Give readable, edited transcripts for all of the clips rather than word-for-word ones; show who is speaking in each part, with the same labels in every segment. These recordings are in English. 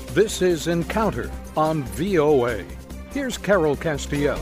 Speaker 1: This is Encounter on VOA. Here's Carol Castiel.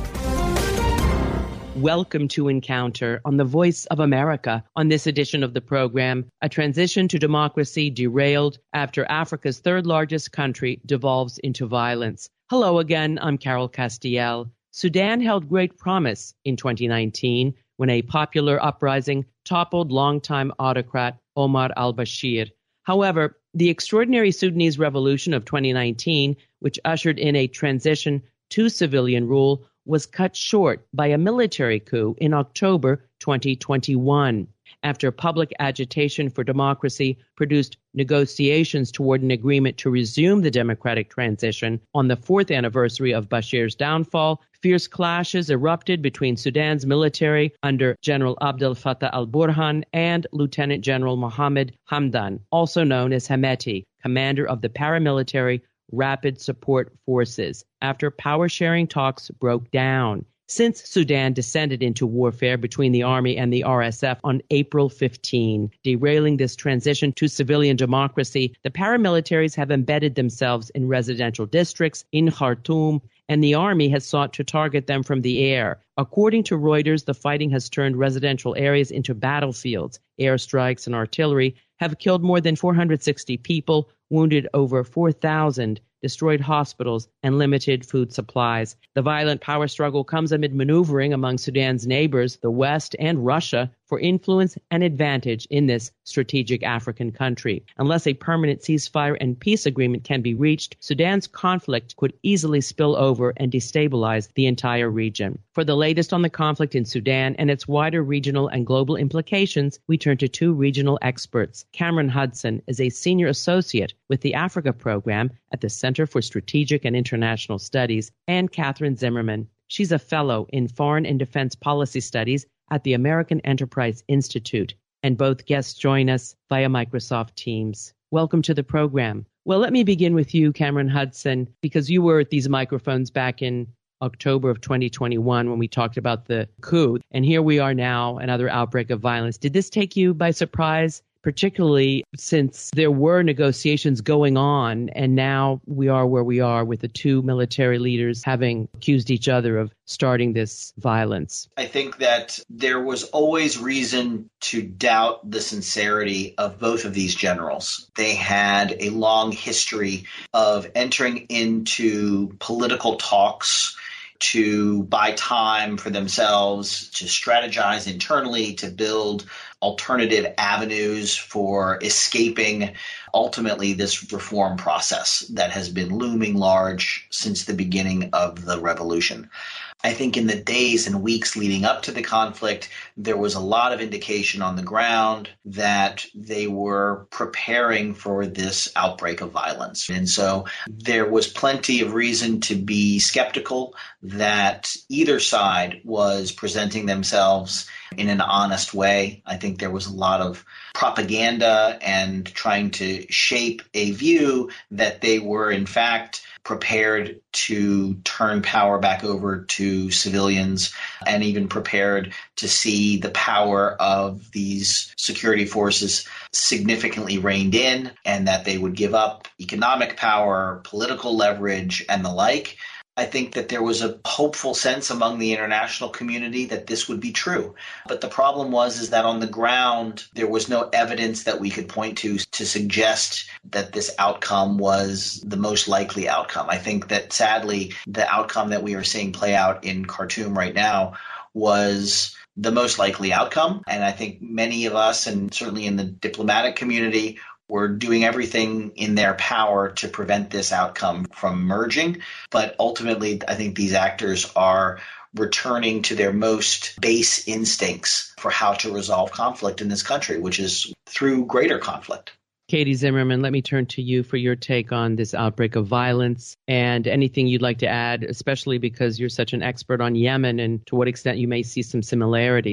Speaker 2: Welcome to Encounter on the Voice of America. On this edition of the program, a transition to democracy derailed after Africa's third largest country devolves into violence. Hello again, I'm Carol Castiel. Sudan held great promise in 2019 when a popular uprising toppled longtime autocrat Omar al-Bashir. However, the extraordinary Sudanese revolution of 2019, which ushered in a transition to civilian rule, was cut short by a military coup in October 2021. After public agitation for democracy produced negotiations toward an agreement to resume the democratic transition on the fourth anniversary of Bashir's downfall, fierce clashes erupted between Sudan's military under General Abdel Fattah al-Burhan and Lieutenant General Mohammed Hamdan, also known as Hemeti, commander of the paramilitary Rapid Support Forces, after power-sharing talks broke down. Since Sudan descended into warfare between the army and the RSF on April 15, derailing this transition to civilian democracy, the paramilitaries have embedded themselves in residential districts in Khartoum, and the army has sought to target them from the air. According to Reuters, the fighting has turned residential areas into battlefields. Airstrikes and artillery have killed more than 460 people, wounded over 4,000, destroyed hospitals, and limited food supplies. The violent power struggle comes amid maneuvering among Sudan's neighbors, the West and Russia, for influence and advantage in this strategic African country. Unless a permanent ceasefire and peace agreement can be reached, Sudan's conflict could easily spill over and destabilize the entire region. For the latest on the conflict in Sudan and its wider regional and global implications, we turn to two regional experts. Cameron Hudson is a senior associate with the Africa Program at the Center for Strategic and International Studies, and Catherine Zimmerman. She's a fellow in Foreign and Defense Policy Studies at the American Enterprise Institute, and both guests join us via Microsoft Teams. Welcome to the program. Well, let me begin with you, Cameron Hudson, because you were at these microphones back in October of 2021 when we talked about the coup, and here we are now, another outbreak of violence. Did this take you by surprise, particularly since there were negotiations going on, and now we are where we are with the two military leaders having accused each other of starting this violence?
Speaker 3: I think that there was always reason to doubt the sincerity of both of these generals. They had a long history of entering into political talks to buy time for themselves, to strategize internally, to build alternative avenues for escaping ultimately this reform process that has been looming large since the beginning of the revolution. I think in the days and weeks leading up to the conflict, there was a lot of indication on the ground that they were preparing for this outbreak of violence. And so there was plenty of reason to be skeptical that either side was presenting themselves in an honest way. I think there was a lot of propaganda and trying to shape a view that they were, in fact, prepared to turn power back over to civilians, and even prepared to see the power of these security forces significantly reined in, and that they would give up economic power, political leverage, and the like. I think that there was a hopeful sense among the international community that this would be true. But the problem is that on the ground, there was no evidence that we could point to suggest that this outcome was the most likely outcome. I think that sadly, the outcome that we are seeing play out in Khartoum right now was the most likely outcome. And I think many of us, and certainly in the diplomatic community, were doing everything in their power to prevent this outcome from emerging. But ultimately, I think these actors are returning to their most base instincts for how to resolve conflict in this country, which is through greater conflict.
Speaker 2: Katie Zimmerman, let me turn to you for your take on this outbreak of violence and anything you'd like to add, especially because you're such an expert on Yemen and to what extent you may see some similarities.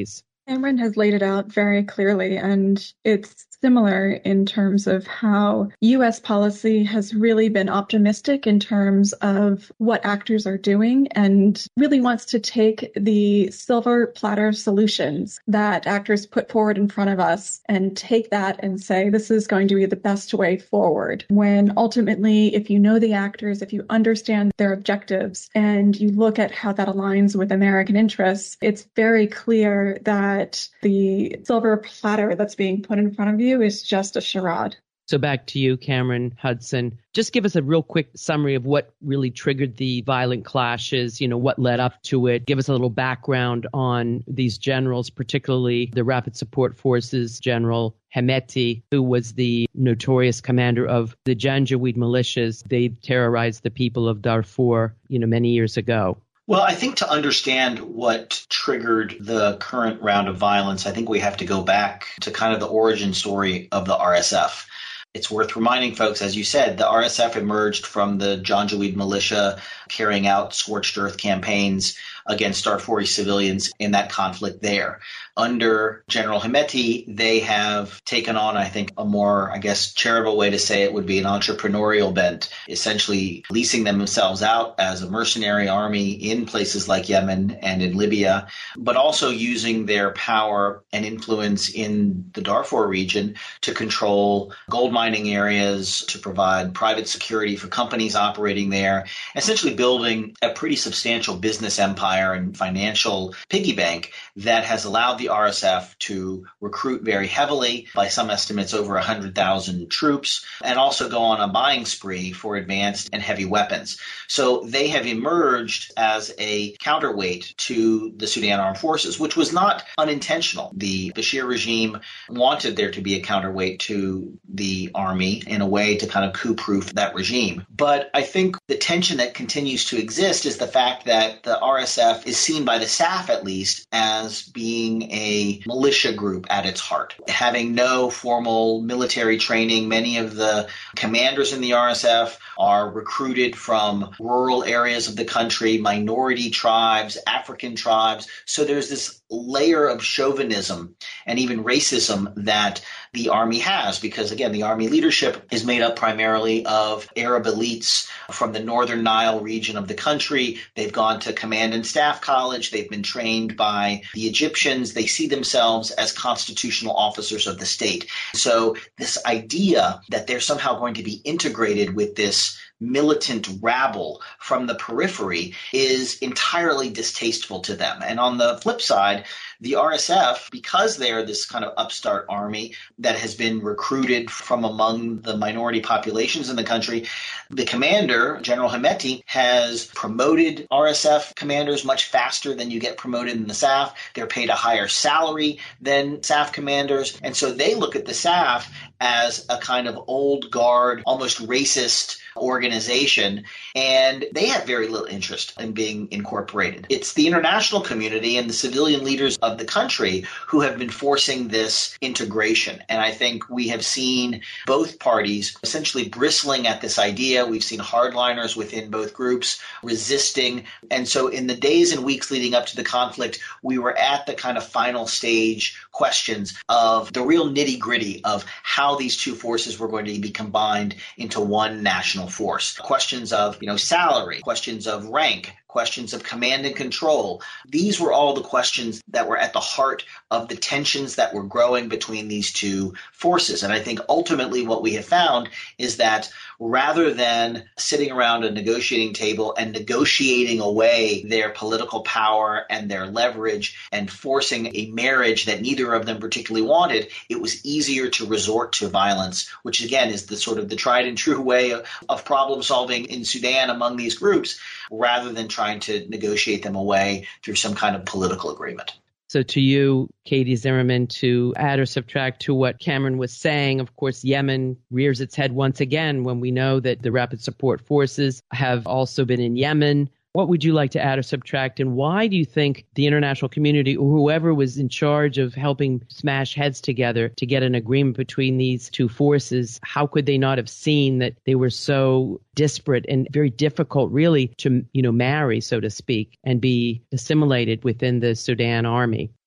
Speaker 4: Cameron has laid it out very clearly, and it's similar in terms of how U.S. policy has really been optimistic in terms of what actors are doing and really wants to take the silver platter solutions that actors put forward in front of us and take that and say, this is going to be the best way forward. When ultimately, if you know the actors, if you understand their objectives, and you look at how that aligns with American interests, it's very clear that the silver platter that's being put in front of you is just a charade.
Speaker 2: So back to you, Cameron Hudson. Just give us a real quick summary of what really triggered the violent clashes, what led up to it. Give us a little background on these generals, particularly the Rapid Support Forces General Hemeti, who was the notorious commander of the Janjaweed militias. They terrorized the people of Darfur, many years ago.
Speaker 3: Well, I think to understand what triggered the current round of violence, I think we have to go back to kind of the origin story of the RSF. It's worth reminding folks, as you said, the RSF emerged from the Janjaweed militia carrying out scorched earth campaigns against Darfuri civilians in that conflict there. Under General Hemeti, they have taken on, I think, a more, charitable way to say it would be an entrepreneurial bent, essentially leasing themselves out as a mercenary army in places like Yemen and in Libya, but also using their power and influence in the Darfur region to control gold mining areas, to provide private security for companies operating there, essentially building a pretty substantial business empire and financial piggy bank that has allowed the RSF to recruit very heavily, by some estimates over 100,000 troops, and also go on a buying spree for advanced and heavy weapons. So they have emerged as a counterweight to the Sudan Armed Forces, which was not unintentional. The Bashir regime wanted there to be a counterweight to the army in a way to kind of coup-proof that regime. But I think the tension that continues to exist is the fact that the RSF is seen by the SAF, at least, as being a militia group at its heart. Having no formal military training, many of the commanders in the RSF are recruited from rural areas of the country, minority tribes, African tribes. So there's this layer of chauvinism and even racism that the army has, because again, the army leadership is made up primarily of Arab elites from the northern Nile region of the country. They've gone to command and staff college. They've been trained by the Egyptians. They see themselves as constitutional officers of the state. So this idea that they're somehow going to be integrated with this militant rabble from the periphery is entirely distasteful to them. And on the flip side, the RSF, because they are this kind of upstart army that has been recruited from among the minority populations in the country, the commander, General Hemeti, has promoted RSF commanders much faster than you get promoted in the SAF. They're paid a higher salary than SAF commanders. And so they look at the SAF as a kind of old guard, almost racist organization, and they have very little interest in being incorporated. It's the international community and the civilian leaders of the country who have been forcing this integration. And I think we have seen both parties essentially bristling at this idea. We've seen hardliners within both groups resisting. And so in the days and weeks leading up to the conflict, we were at the kind of final stage questions of the real nitty-gritty of how these two forces were going to be combined into one national force. Questions of, salary, questions of rank, questions of command and control. These were all the questions that were at the heart of the tensions that were growing between these two forces. And I think ultimately what we have found is that rather than sitting around a negotiating table and negotiating away their political power and their leverage and forcing a marriage that neither of them particularly wanted, it was easier to resort to violence, which again is the sort of the tried and true way of problem solving in Sudan among these groups, rather than trying to negotiate them away through some kind of political agreement.
Speaker 2: So to you, Katie Zimmerman, to add or subtract to what Cameron was saying, of course, Yemen rears its head once again when we know that the Rapid Support Forces have also been in Yemen. What would you like to add or subtract, and why do you think the international community or whoever was in charge of helping smash heads together to get an agreement between these two forces, how could they not have seen that they were so disparate and very difficult really to, marry, so to speak, and be assimilated within the Sudan army?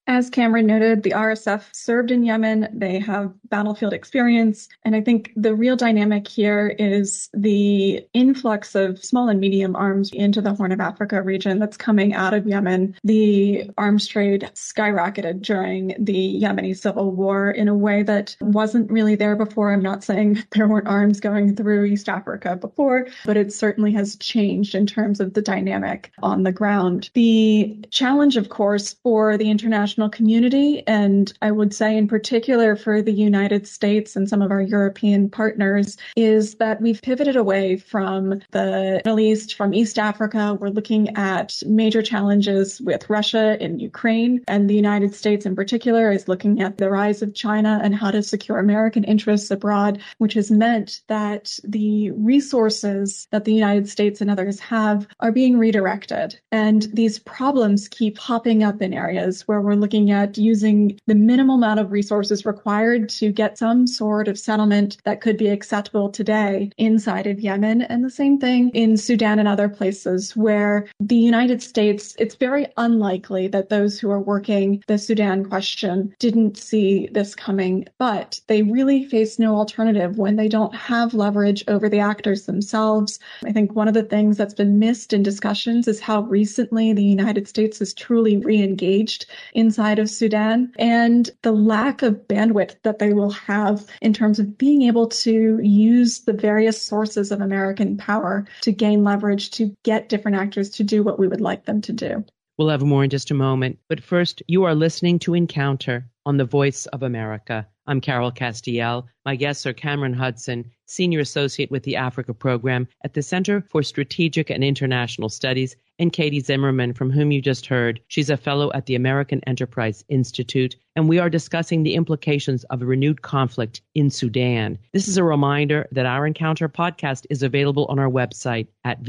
Speaker 4: As Cameron noted, the RSF served in Yemen. They have battlefield experience. And I think the real dynamic here is the influx of small and medium arms into the Horn of Africa region that's coming out of Yemen. The arms trade skyrocketed during the Yemeni civil war in a way that wasn't really there before. I'm not saying there weren't arms going through East Africa before, but it certainly has changed in terms of the dynamic on the ground. The challenge, of course, for the international community, and I would say in particular for the United States and some of our European partners, is that we've pivoted away from the Middle East, from East Africa. We're looking at major challenges with Russia and Ukraine, and the United States in particular is looking at the rise of China and how to secure American interests abroad, which has meant that the resources that the United States and others have are being redirected. And these problems keep popping up in areas where we're looking at using the minimal amount of resources required to get some sort of settlement that could be acceptable today inside of Yemen. And the same thing in Sudan and other places where the United States, it's very unlikely that those who are working the Sudan question didn't see this coming, but they really face no alternative when they don't have leverage over the actors themselves. I think one of the things that's been missed in discussions is how recently the United States has truly re-engaged inside of Sudan, and the lack of bandwidth that they will have in terms of being able to use the various sources of American power to gain leverage to get different actors to do what we would like them to do.
Speaker 2: We'll have more in just a moment. But first, you are listening to Encounter on the Voice of America. I'm Carol Castiel. My guests are Cameron Hudson, Senior Associate with the Africa Program at the Center for Strategic and International Studies, and Katie Zimmerman, from whom you just heard. She's a fellow at the American Enterprise Institute, and we are discussing the implications of a renewed conflict in Sudan. This is a reminder that our Encounter podcast is available on our website at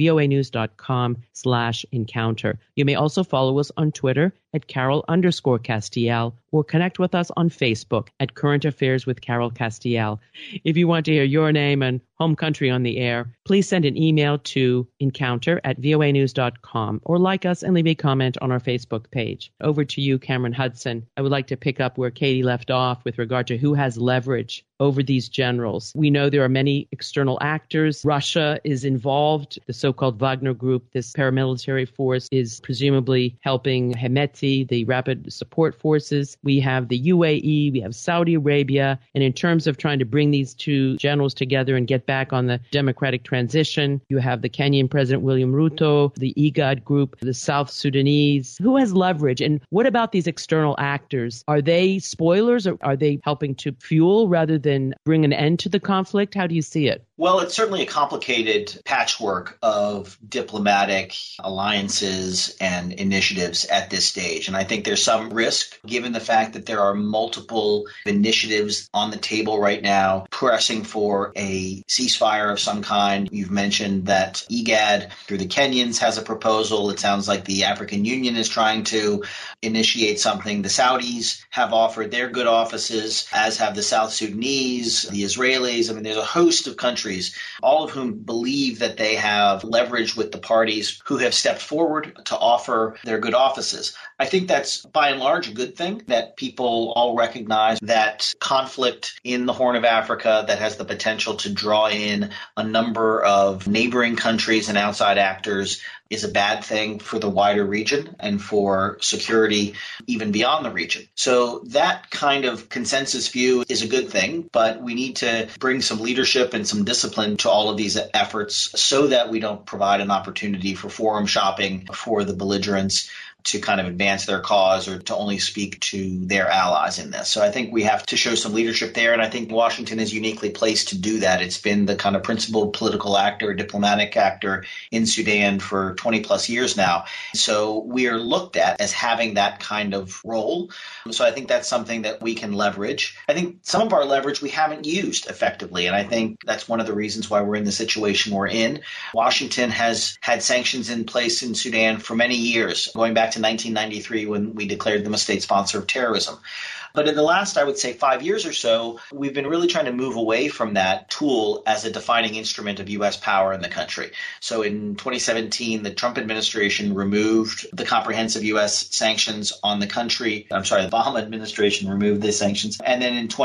Speaker 2: voanews.com/encounter. You may also follow us on Twitter at Carol_Castiel or connect with us on Facebook at Current Affairs with Carol Castiel. If you want to hear your name and home country on the air, please send an email to encounter@voanews.com or like us and leave a comment on our Facebook page. Over to you, Cameron Hudson. I would like to pick up where Katie left off with regard to who has leverage over these generals. We know there are many external actors. Russia is involved. The so-called Wagner Group, this paramilitary force, is presumably helping Hemeti, the rapid support forces. We have the UAE, we have Saudi Arabia. And in terms of trying to bring these two generals together and get back on the democratic transition, you have the Kenyan President William Ruto, the IGAD group, the South Sudanese. Who has leverage? And what about these external actors? Are they spoilers, or are they helping to fuel rather than bring an end to the conflict? How do you see it?
Speaker 3: Well, it's certainly a complicated patchwork of diplomatic alliances and initiatives at this stage. And I think there's some risk, given the fact that there are multiple initiatives on the table right now pressing for a ceasefire of some kind. You've mentioned that IGAD, through the Kenyans, has a proposal. It sounds like the African Union is trying to initiate something. The Saudis have offered their good offices, as have the South Sudanese, the Israelis. I mean, there's a host of countries, all of whom believe that they have leverage with the parties who have stepped forward to offer their good offices. I think that's by and large a good thing, that people all recognize that conflict in the Horn of Africa that has the potential to draw in a number of neighboring countries and outside actors is a bad thing for the wider region and for security even beyond the region. So that kind of consensus view is a good thing, but we need to bring some leadership and some discipline to all of these efforts so that we don't provide an opportunity for forum shopping for the belligerents to kind of advance their cause or to only speak to their allies in this. So I think we have to show some leadership there. And I think Washington is uniquely placed to do that. It's been the kind of principal political actor, diplomatic actor in Sudan for 20 plus years now. So we are looked at as having that kind of role. So I think that's something that we can leverage. I think some of our leverage we haven't used effectively. And I think that's one of the reasons why we're in the situation we're in. Washington has had sanctions in place in Sudan for many years, going back to 1993 when we declared them a state sponsor of terrorism. But in the last, I would say, 5 years or so, we've been really trying to move away from that tool as a defining instrument of U.S. power in the country. So in 2017, the Trump administration removed the comprehensive U.S. sanctions on the country. The Obama administration removed the sanctions. And then in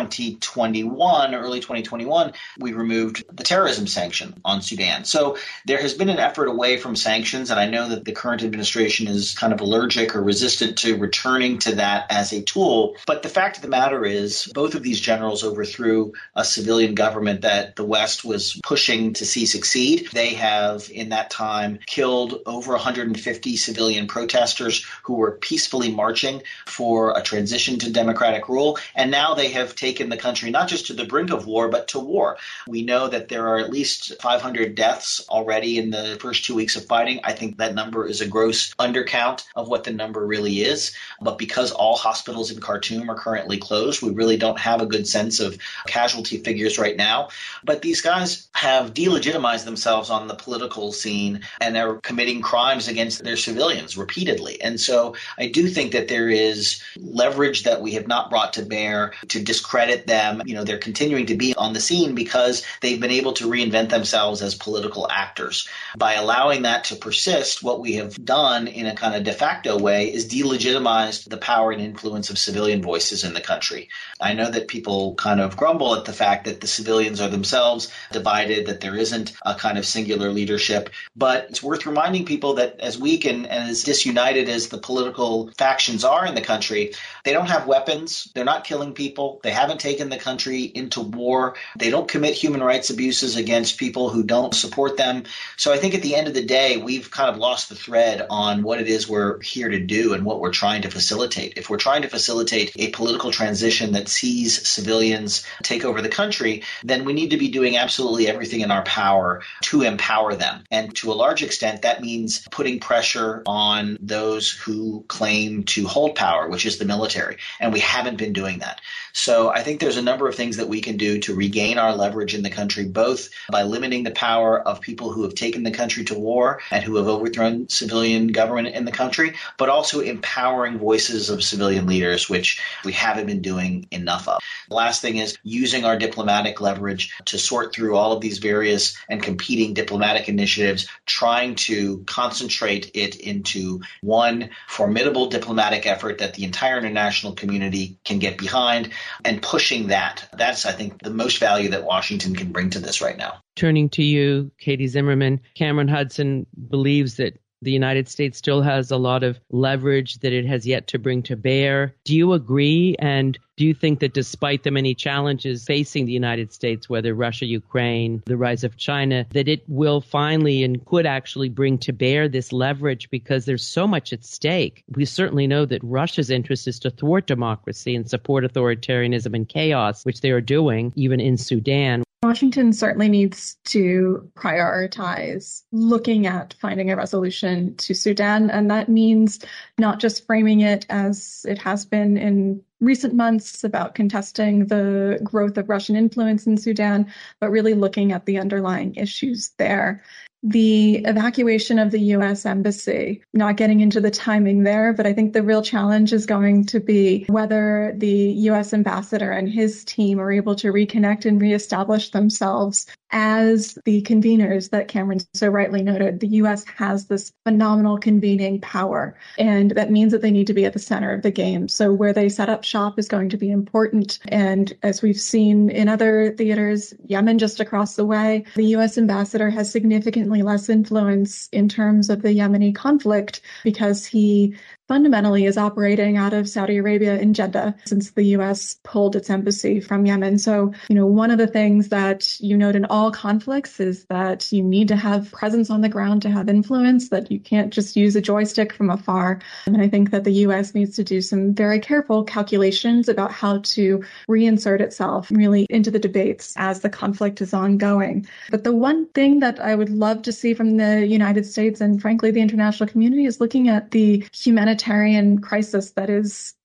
Speaker 3: 2021, early 2021, we removed the terrorism sanction on Sudan. So there has been an effort away from sanctions, and I know that the current administration is kind of allergic or resistant to returning to that as a tool. But the fact of the matter is both of these generals overthrew a civilian government that the West was pushing to see succeed. They have, in that time, killed over 150 civilian protesters who were peacefully marching for a transition to democratic rule. And now they have taken the country not just to the brink of war, but to war. We know that there are at least 500 deaths already in the first 2 weeks of fighting. I think that number is a gross undercount of what the number really is. But because all hospitals in Khartoum are currently closed, we really don't have a good sense of casualty figures right now. But these guys have delegitimized themselves on the political scene and are committing crimes against their civilians repeatedly. And so I do think that there is leverage that we have not brought to bear to discredit them. They're continuing to be on the scene because they've been able to reinvent themselves as political actors. By allowing that to persist, what we have done in a kind of de facto way is delegitimized the power and influence of civilian voices in the country. I know that people kind of grumble at the fact that the civilians are themselves divided, that there isn't a kind of singular leadership, but it's worth reminding people that as weak and as disunited as the political factions are in the country, they don't have weapons, they're not killing people, they haven't taken the country into war, they don't commit human rights abuses against people who don't support them. So I think at the end of the day, we've kind of lost the thread on what it is we're here to do and what we're trying to facilitate. If we're trying to facilitate a political transition that sees civilians take over the country, then we need to be doing absolutely everything in our power to empower them. And to a large extent, that means putting pressure on those who claim to hold power, which is the military. And we haven't been doing that. So I think there's a number of things that we can do to regain our leverage in the country, both by limiting the power of people who have taken the country to war and who have overthrown civilian government in the country, but also empowering voices of civilian leaders, which we haven't been doing enough of. The last thing is using our diplomatic leverage to sort through all of these various and competing diplomatic initiatives, trying to concentrate it into one formidable diplomatic effort that the entire international community can get behind, and pushing that. That's, I think, the most value that Washington can bring to this right now.
Speaker 2: Turning to you, Katie Zimmerman, Cameron Hudson believes that the United States still has a lot of leverage that it has yet to bring to bear. Do you agree? And do you think that despite the many challenges facing the United States, whether Russia, Ukraine, the rise of China, that it will finally and could actually bring to bear this leverage because there's so much at stake? We certainly know that Russia's interest is to thwart democracy and support authoritarianism and chaos, which they are doing, even in Sudan.
Speaker 4: Washington certainly needs to prioritize looking at finding a resolution to Sudan, and that means not just framing it as it has been in recent months about contesting the growth of Russian influence in Sudan, but really looking at the underlying issues there. The evacuation of the U.S. embassy, not getting into the timing there, but I think the real challenge is going to be whether the U.S. ambassador and his team are able to reconnect and reestablish themselves as the conveners that Cameron so rightly noted. The U.S. has this phenomenal convening power, and that means that they need to be at the center of the game. So where they set up shop is going to be important. And as we've seen in other theaters, Yemen just across the way, the U.S. ambassador has significantly less influence in terms of the Yemeni conflict because he fundamentally is operating out of Saudi Arabia in Jeddah since the U.S. pulled its embassy from Yemen. So, one of the things that you note in all conflicts is that you need to have presence on the ground to have influence, that you can't just use a joystick from afar. And I think that the U.S. needs to do some very careful calculations about how to reinsert itself really into the debates as the conflict is ongoing. But the one thing that I would love to see from the United States and frankly the international community is looking at the humanitarian crisis that is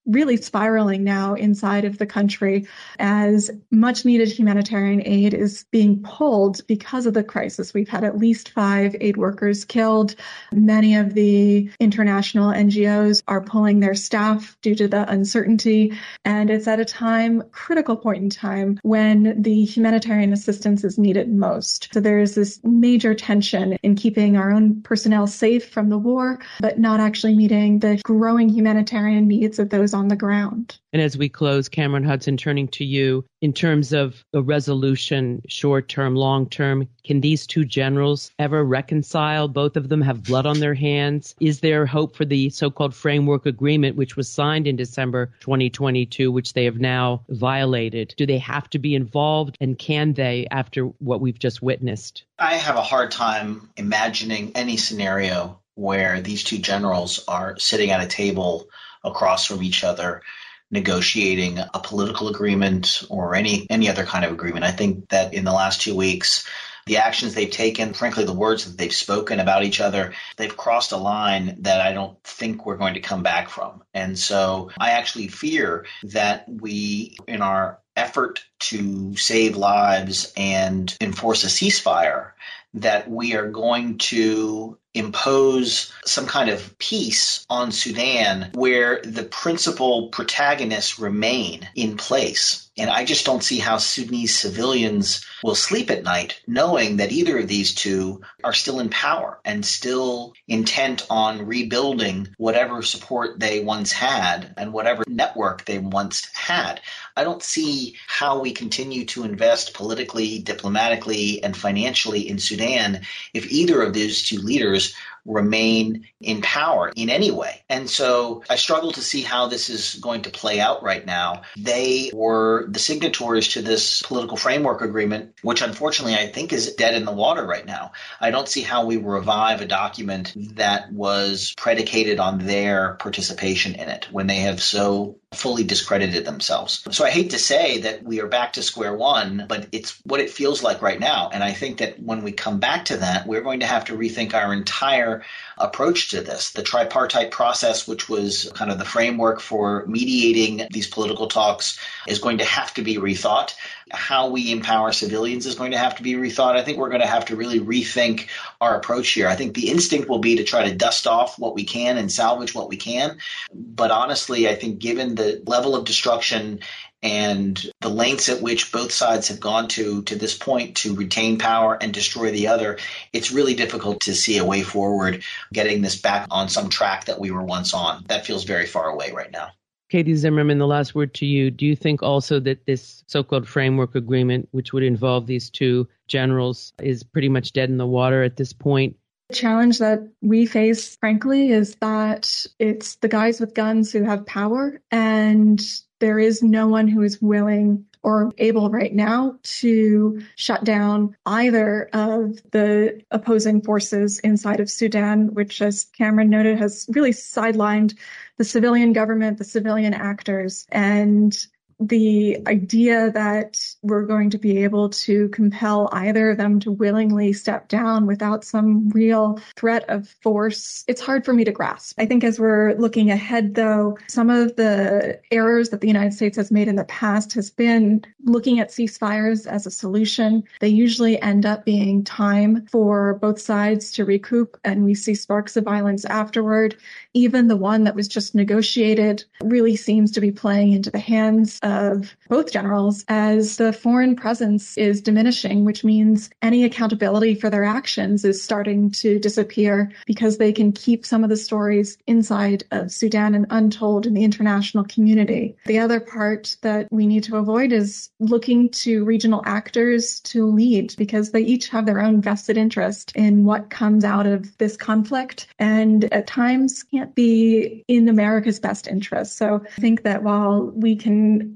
Speaker 4: really spiraling now inside of the country as much needed humanitarian aid is being pulled because of the crisis. We've had at least 5 aid workers killed. Many of the international NGOs are pulling their staff due to the uncertainty. And it's at a critical point in time, when the humanitarian assistance is needed most. So there is this major tension in keeping our own personnel safe from the war, but not actually meeting the growing humanitarian needs of those on the ground.
Speaker 2: And as we close, Cameron Hudson, turning to you, in terms of a resolution, short-term, long-term, can these two generals ever reconcile? Both of them have blood on their hands. Is there hope for the so-called framework agreement, which was signed in December 2022, which they have now violated? Do they have to be involved, and can they, after what we've just witnessed?
Speaker 3: I have a hard time imagining any scenario where these two generals are sitting at a table across from each other, negotiating a political agreement or any other kind of agreement. I think that in the last 2 weeks, the actions they've taken, frankly, the words that they've spoken about each other, they've crossed a line that I don't think we're going to come back from. And so I actually fear that we, in our effort to save lives and enforce a ceasefire, that we are going to impose some kind of peace on Sudan where the principal protagonists remain in place. And I just don't see how Sudanese civilians will sleep at night knowing that either of these two are still in power and still intent on rebuilding whatever support they once had and whatever network they once had. I don't see how we continue to invest politically, diplomatically, and financially in Sudan if either of those two leaders remain in power in any way. And so I struggle to see how this is going to play out right now. They were the signatories to this political framework agreement, which unfortunately I think is dead in the water right now. I don't see how we revive a document that was predicated on their participation in it when they have so fully discredited themselves. So I hate to say that we are back to square one, but it's what it feels like right now. And I think that when we come back to that, we're going to have to rethink our entire approach to this. The tripartite process, which was kind of the framework for mediating these political talks, is going to have to be rethought. How we empower civilians is going to have to be rethought. I think we're going to have to really rethink our approach here. I think the instinct will be to try to dust off what we can and salvage what we can. But honestly, I think given the level of destruction and the lengths at which both sides have gone to this point to retain power and destroy the other, it's really difficult to see a way forward getting this back on some track that we were once on. That feels very far away right now.
Speaker 2: Katie Zimmerman, the last word to you. Do you think also that this so-called framework agreement, which would involve these two generals, is pretty much dead in the water at this point?
Speaker 4: The challenge that we face, frankly, is that it's the guys with guns who have power, and there is no one who is willing or able right now to shut down either of the opposing forces inside of Sudan, which, as Cameron noted, has really sidelined the civilian government, the civilian actors, and the idea that we're going to be able to compel either of them to willingly step down without some real threat of force, it's hard for me to grasp. I think as we're looking ahead, though, some of the errors that the United States has made in the past has been looking at ceasefires as a solution. They usually end up being time for both sides to recoup, and we see sparks of violence afterward. Even the one that was just negotiated really seems to be playing into the hands of both generals as the foreign presence is diminishing, which means any accountability for their actions is starting to disappear because they can keep some of the stories inside of Sudan and untold in the international community. The other part that we need to avoid is looking to regional actors to lead, because they each have their own vested interest in what comes out of this conflict, and at times can't be in America's best interest. So I think that while we can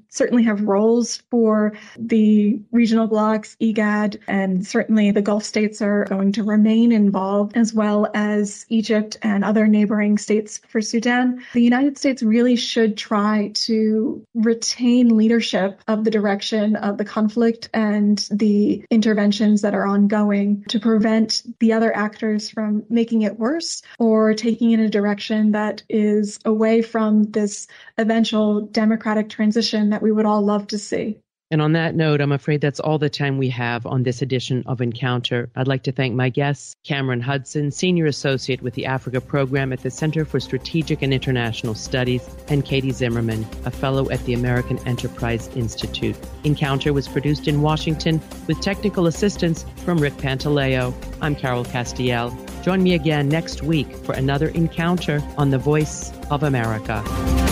Speaker 4: certainly have roles for the regional blocs, IGAD, and certainly the Gulf states are going to remain involved, as well as Egypt and other neighboring states for Sudan. The United States really should try to retain leadership of the direction of the conflict and the interventions that are ongoing to prevent the other actors from making it worse or taking in a direction that is away from this eventual democratic transition that we would all love to see.
Speaker 2: And on that note, I'm afraid that's all the time we have on this edition of Encounter. I'd like to thank my guests, Cameron Hudson, Senior Associate with the Africa Program at the Center for Strategic and International Studies, and Katie Zimmerman, a Fellow at the American Enterprise Institute. Encounter was produced in Washington with technical assistance from Rick Pantaleo. I'm Carol Castiel. Join me again next week for another Encounter on the Voice of America.